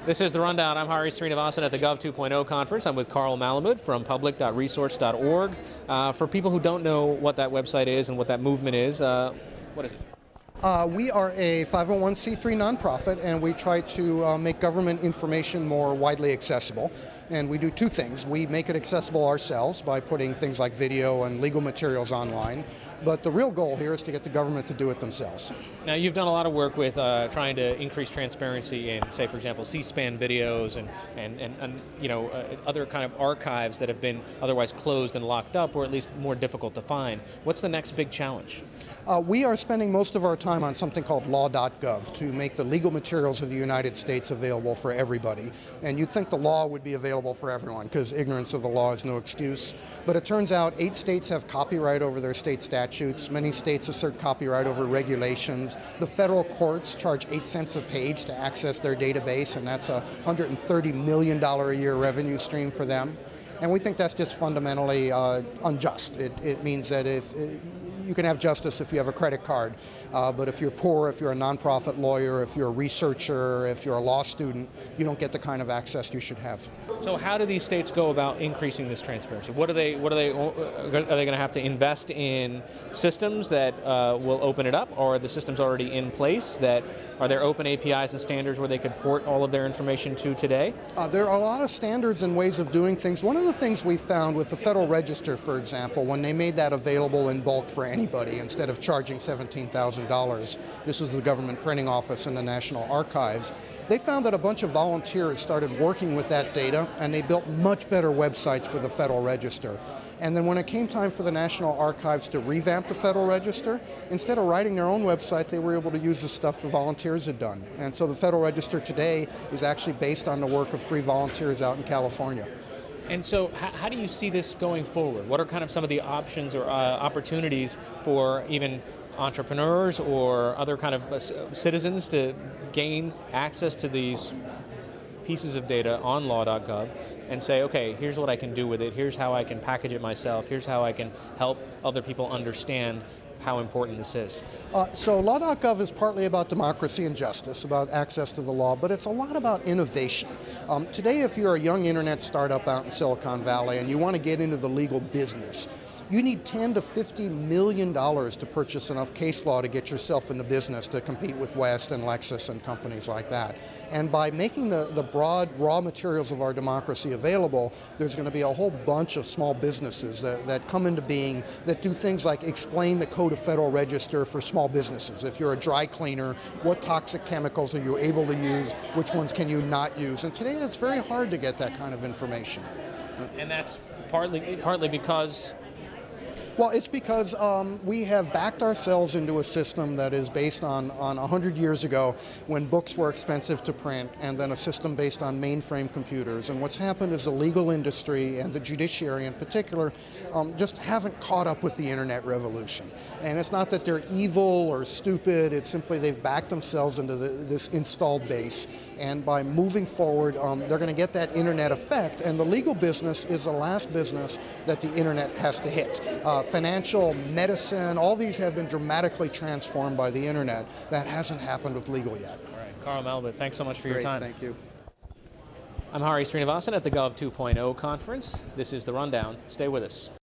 This is The Rundown. I'm Hari Srinivasan at the Gov 2.0 conference. I'm with Carl Malamud from public.resource.org. For people who don't know what that website is and what that movement is, what is it? We are a 501c3 nonprofit, and we try to make government information more widely accessible. And we do two things. We make it accessible ourselves by putting things like video and legal materials online. But the real goal here is to get the government to do it themselves. Now, you've done a lot of work with trying to increase transparency in, say, for example, C-SPAN videos and other kind of archives that have been otherwise closed and locked up, or at least more difficult to find. What's the next big challenge? We are spending most of our time on something called law.gov to make the legal materials of the United States available for everybody. And you'd think the law would be available for everyone because ignorance of the law is no excuse. But it turns out 8 states have copyright over their state statutes. Many states assert copyright over regulations. The federal courts charge 8 cents a page to access their database, and that's a $130 million a year revenue stream for them. And we think that's just fundamentally unjust. It means that if you can have justice if you have a credit card, but if you're poor, if you're a nonprofit lawyer, if you're a researcher, if you're a law student, you don't get the kind of access you should have. So how do these states go about increasing this transparency? Are they going to have to invest in systems that will open it up, or are the systems already in place? Are there open APIs and standards where they could port all of their information to today? There are a lot of standards and ways of doing things. One of the things we found with the Federal Register, for example, when they made that available in bulk for anybody instead of charging $17,000, this was the government printing office and the National Archives, they found that a bunch of volunteers started working with that data, and they built much better websites for the Federal Register. And then when it came time for the National Archives to revamp the Federal Register, instead of writing their own website, they were able to use the stuff the volunteers had done. And so the Federal Register today is actually based on the work of 3 volunteers out in California. And so how do you see this going forward? What are kind of some of the options or opportunities for even entrepreneurs or other kind of citizens to gain access to these pieces of data on law.gov and say, okay, here's what I can do with it, here's how I can package it myself, here's how I can help other people understand how important this is? So law.gov is partly about democracy and justice, about access to the law, but it's a lot about innovation. Today, if you're a young internet startup out in Silicon Valley and you want to get into the legal business, you need $10 to $50 million to purchase enough case law to get yourself in the business to compete with West and Lexis and companies like that. And by making the broad raw materials of our democracy available, there's going to be a whole bunch of small businesses that come into being that do things like explain the Code of Federal Register for small businesses. If you're a dry cleaner, what toxic chemicals are you able to use? Which ones can you not use? And today it's very hard to get that kind of information. And that's partly because... Well, it's because we have backed ourselves into a system that is based on 100 years ago when books were expensive to print, and then a system based on mainframe computers. And what's happened is the legal industry and the judiciary in particular just haven't caught up with the internet revolution. And it's not that they're evil or stupid, it's simply they've backed themselves into this installed base. And by moving forward, they're going to get that internet effect, and the legal business is the last business that the internet has to hit. Financial, medicine, all these have been dramatically transformed by the internet. That hasn't happened with legal yet. All right, Carl Malamud, thanks so much for your time. Thank you. I'm Hari Srinivasan at the Gov 2.0 conference. This is The Rundown. Stay with us.